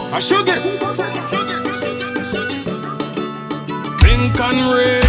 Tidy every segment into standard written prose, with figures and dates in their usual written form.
I should get pink and red.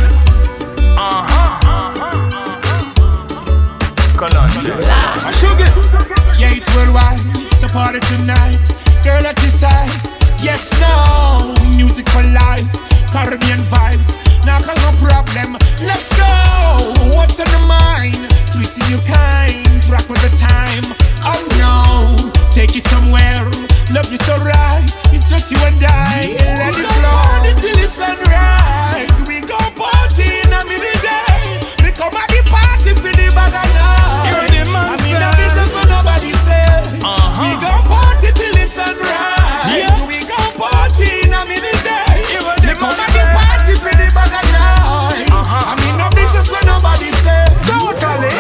I should get. Yeah, it's worldwide. It's a party tonight. Girl at your side. Yes, no. Music for life. Caribbean vibes. Now cause no problem. Let's go. What's on the mind? Treating you kind. Rock with the time. Oh no. Take you somewhere. Love you so right. It's just you and I. Let it flow until the sunrise. We go party in a minute day. We come at the party for the bag of night. I mean the business but nobody say. We go party till the sunrise. We go party in a minute day. We come at the party for the bag of night. I mean the business but nobody say. Totally.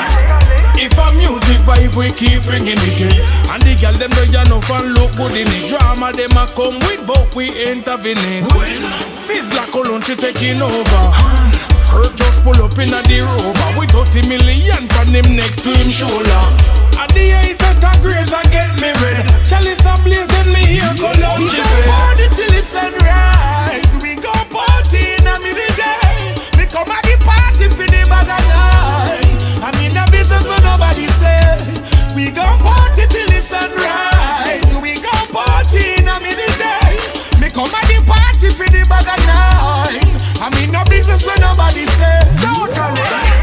If a music vibe we keep bringing it in, and the girl them they no fun look good in it. Drama them a come with but we intervening. Sizzla Cologne she taking over. Kurt just pull up in a the Rover with 30 million from him neck to him shoulder. At the eye set a graves and get me red. Chalice a blaze and me here Cologne she fed. We go party till the sunrise. We go party in a minute day. We come at the party for the bag of night. I mean the business but nobody say. We go party till the sunrise. We go party in a minute day. Me come at the party for the bag of night. I mean no business when nobody say. Totally.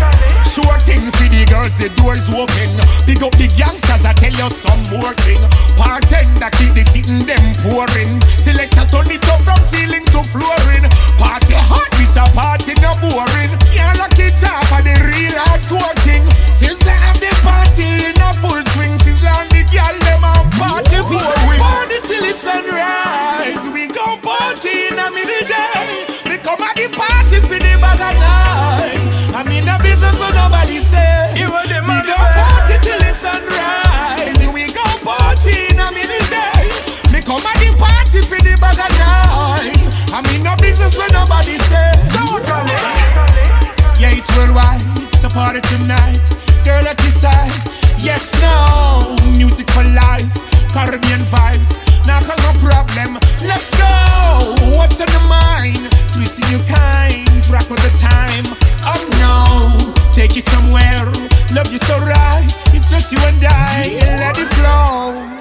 Sure thing for the girls, the doors open. Big up the gangsters, I tell you some more thing. Bartender keep the sitting them pouring. Selector turn it up from ceiling to flooring. Party hot, this a party no boring. Can't lock it up at the real hardcore thing. Sizzla have the party in a full swing. Sizzla and the girl them on party for wings. Party till the sunrise. We go party in a minute day. We come at the party for the bag of night. I mean the business but nobody say. We go party till the sunrise. We go party in a minute day. We come at the party for the bag of night. I mean no business but nobody say. Yeah, it's worldwide. It's a party tonight. Girl at your side. Yes, no. Music for life. Caribbean vibes. Now cause no problem. Let's go. What's on the mind? Treating you kind. Rock with the time. Oh no. Take you somewhere. Love you so right. It's just you and I. Let it flow.